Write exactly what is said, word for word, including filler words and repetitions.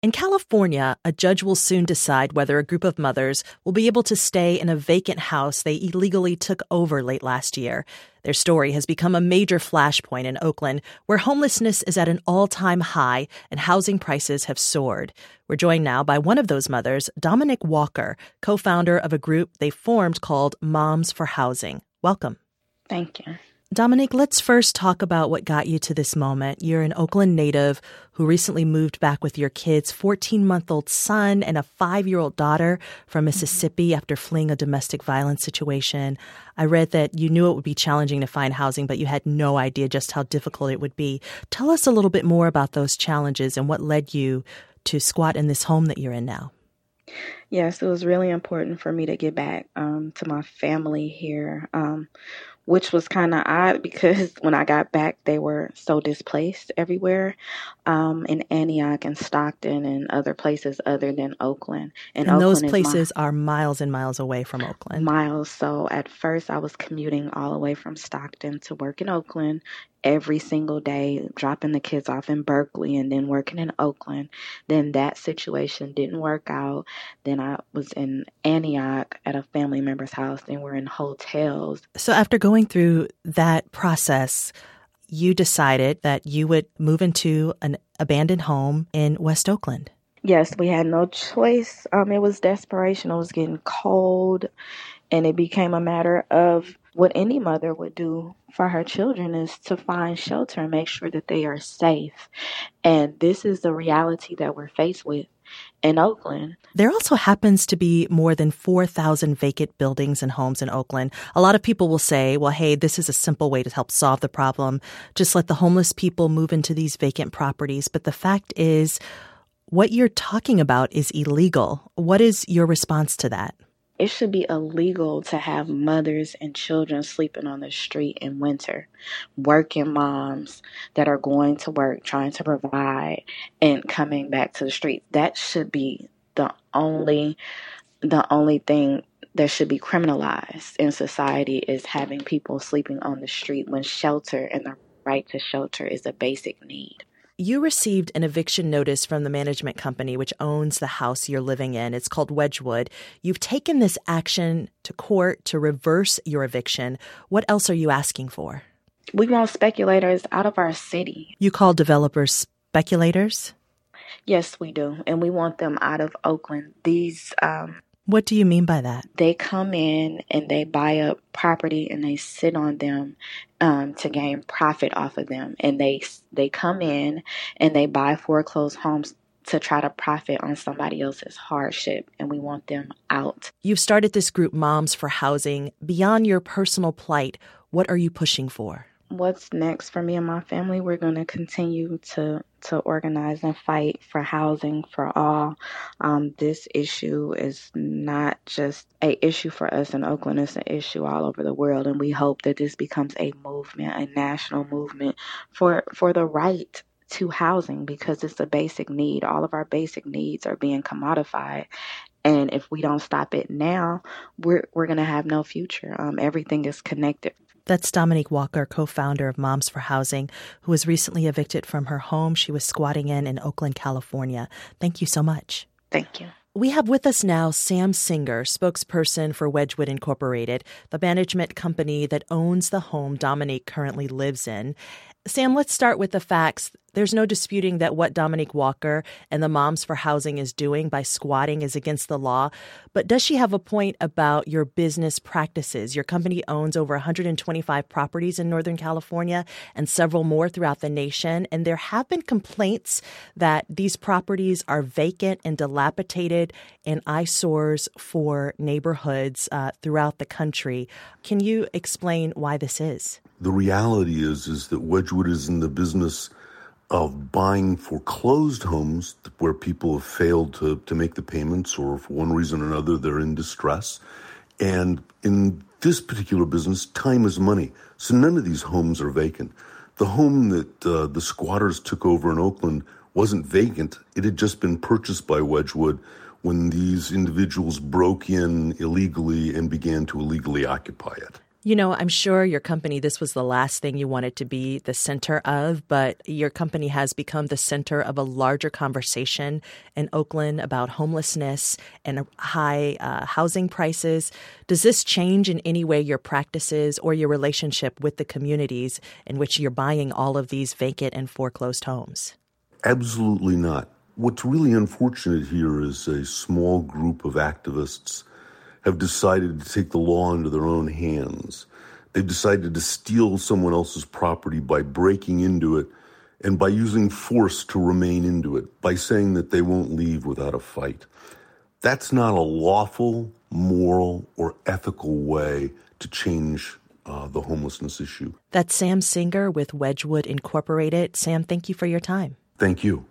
In California, a judge will soon decide whether a group of mothers will be able to stay in a vacant house they illegally took over late last year. Their story has become a major flashpoint in Oakland, where homelessness is at an all-time high and housing prices have soared. We're joined now by one of those mothers, Dominique Walker, co-founder of a group they formed called Moms for Housing. Welcome. Thank you. Dominique, let's first talk about what got you to this moment. You're an Oakland native who recently moved back with your kids, fourteen-month-old son and a five-year-old daughter from Mississippi after fleeing a domestic violence situation. I read that you knew it would be challenging to find housing, but you had no idea just how difficult it would be. Tell us a little bit more about those challenges and what led you to squat in this home that you're in now. Yes, it was really important for me to get back um, to my family here, um, which was kind of odd because when I got back, they were so displaced everywhere um, in Antioch and Stockton and other places other than Oakland. And, and Oakland those places my, are miles and miles away from Oakland. Miles. So at first I was commuting all the way from Stockton to work in Oakland every single day, dropping the kids off in Berkeley and then working in Oakland. Then that situation didn't work out. Then I was in Antioch at a family member's house. Then we're in hotels. So after going through that process, you decided that you would move into an abandoned home in West Oakland. Yes, we had no choice. Um, it was desperation. It was getting cold, and it became a matter of what any mother would do for her children is to find shelter and make sure that they are safe. And this is the reality that we're faced with in Oakland. There also happens to be more than four thousand vacant buildings and homes in Oakland. A lot of people will say, well, hey, this is a simple way to help solve the problem. Just let the homeless people move into these vacant properties. But the fact is, what you're talking about is illegal. What is your response to that? It should be illegal to have mothers and children sleeping on the street in winter. Working moms that are going to work, trying to provide, and coming back to the street. That should be the only, the only thing that should be criminalized in society is having people sleeping on the street when shelter and the right to shelter is a basic need. You received an eviction notice from the management company which owns the house you're living in. It's called Wedgwood. You've taken this action to court to reverse your eviction. What else are you asking for? We want speculators out of our city. You call developers speculators? Yes, we do. And we want them out of Oakland. These um What do you mean by that? They come in and they buy up property and they sit on them um, to gain profit off of them. And they they come in and they buy foreclosed homes to try to profit on somebody else's hardship. And we want them out. You've started this group, Moms for Housing. Beyond your personal plight, what are you pushing for? What's next for me and my family? We're going to continue to to organize and fight for housing for all. Um, this issue is not just an issue for us in Oakland. It's an issue all over the world. And we hope that this becomes a movement, a national movement for, for the right to housing, because it's a basic need. All of our basic needs are being commodified. And if we don't stop it now, we're, we're going to have no future. Um, everything is connected. That's Dominique Walker, co-founder of Moms for Housing, who was recently evicted from her home she was squatting in in Oakland, California. Thank you so much. Thank you. We have with us now Sam Singer, spokesperson for Wedgwood Incorporated, the management company that owns the home Dominique currently lives in. Sam, let's start with the facts. There's no disputing that what Dominique Walker and the Moms for Housing is doing by squatting is against the law. But does she have a point about your business practices? Your company owns over one hundred twenty-five properties in Northern California and several more throughout the nation. And there have been complaints that these properties are vacant and dilapidated and eyesores for neighborhoods uh, throughout the country. Can you explain why this is? The reality is, is that Wedgwood is in the business of buying foreclosed homes where people have failed to, to make the payments, or for one reason or another, they're in distress. And in this particular business, time is money. So none of these homes are vacant. The home that uh, the squatters took over in Oakland wasn't vacant. It had just been purchased by Wedgwood when these individuals broke in illegally and began to illegally occupy it. You know, I'm sure your company, this was the last thing you wanted to be the center of, but your company has become the center of a larger conversation in Oakland about homelessness and high uh, housing prices. Does this change in any way your practices or your relationship with the communities in which you're buying all of these vacant and foreclosed homes? Absolutely not. What's really unfortunate here is a small group of activists have decided to take the law into their own hands. They've decided to steal someone else's property by breaking into it and by using force to remain into it, by saying that they won't leave without a fight. That's not a lawful, moral, or ethical way to change uh, the homelessness issue. That's Sam Singer with Wedgewood Incorporated. Sam, thank you for your time. Thank you.